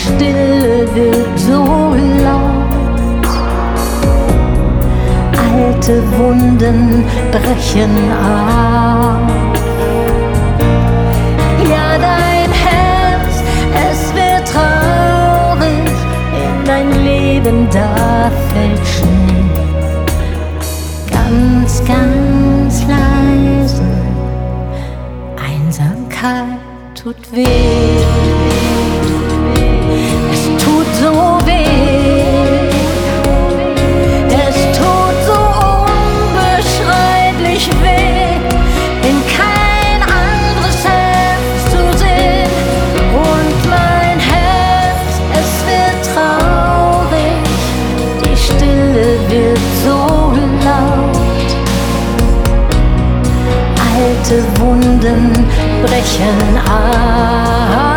Stille wird so laut. Alte Wunden brechen auf. Ja, dein Herz, es wird traurig, in dein Leben da fällt Schnee. Ganz, ganz leise, Einsamkeit tut weh. Es tut so weh. Es tut so unbeschreiblich weh, in kein anderes Herz zu sehen. Und mein Herz, es wird traurig, die Stille wird so laut. Alte Wunden brechen auf.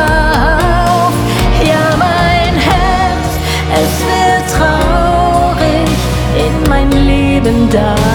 Ja, mein Herz, es wird traurig, in mein Leben da